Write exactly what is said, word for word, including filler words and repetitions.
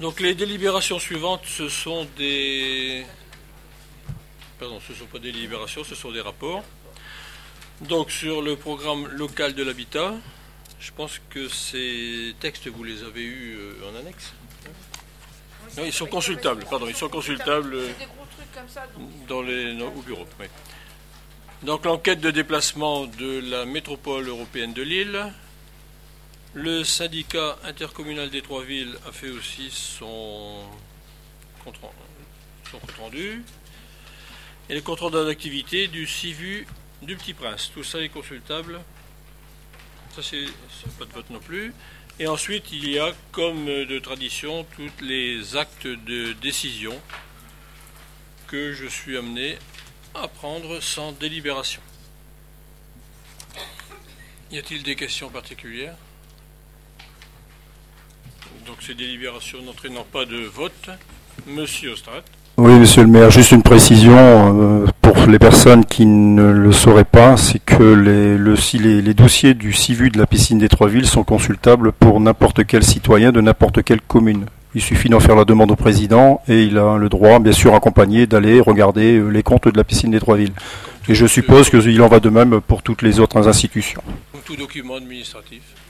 Donc les délibérations suivantes, ce sont des... Pardon, ce ne sont pas des délibérations, ce sont des rapports. Donc sur le programme local de l'habitat, je pense que ces textes, vous les avez eus en annexe. Non, ils sont consultables, pardon, ils sont consultables dans les, non, au bureau. Oui. Donc l'enquête de déplacement de la métropole européenne de Lille. Le syndicat intercommunal des Trois Villes a fait aussi son compte rendu. Et le compte rendu d'activité du C I V U du Petit Prince. Tout ça est consultable. Ça, c'est pas de vote non plus. Et ensuite, il y a, comme de tradition, tous les actes de décision que je suis amené à prendre sans délibération. Y a-t-il des questions particulières ? Donc ces délibérations n'entraînant pas de vote. Monsieur Ostrat. Oui, monsieur le maire, juste une précision euh, pour les personnes qui ne le sauraient pas, c'est que les, le, si les, les dossiers du C I V U de la piscine des Trois Villes sont consultables pour n'importe quel citoyen de n'importe quelle commune. Il suffit d'en faire la demande au président et il a le droit, bien sûr accompagné, d'aller regarder les comptes de la piscine des Trois Villes. Et je suppose qu'il en va de même pour toutes les autres institutions. Tout document administratif.